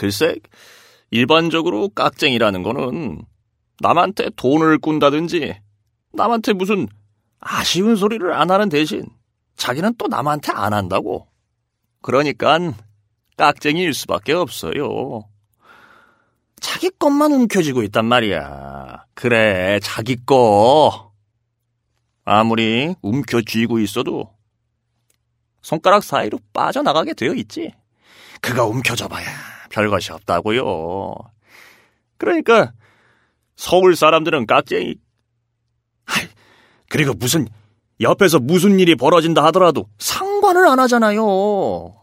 글쎄, 일반적으로 깍쟁이라는 거는 남한테 돈을 꾼다든지 남한테 무슨 아쉬운 소리를 안 하는 대신 자기는 또 남한테 안 한다고. 그러니깐 깍쟁이일 수밖에 없어요. 자기 것만 움켜쥐고 있단 말이야. 그래, 자기 거. 아무리 움켜쥐고 있어도 손가락 사이로 빠져나가게 되어 있지. 그거 움켜줘봐야 별것이 없다고요. 그러니까 서울 사람들은 깍쟁이. 그리고 무슨 옆에서 무슨 일이 벌어진다 하더라도 상관을 안 하잖아요.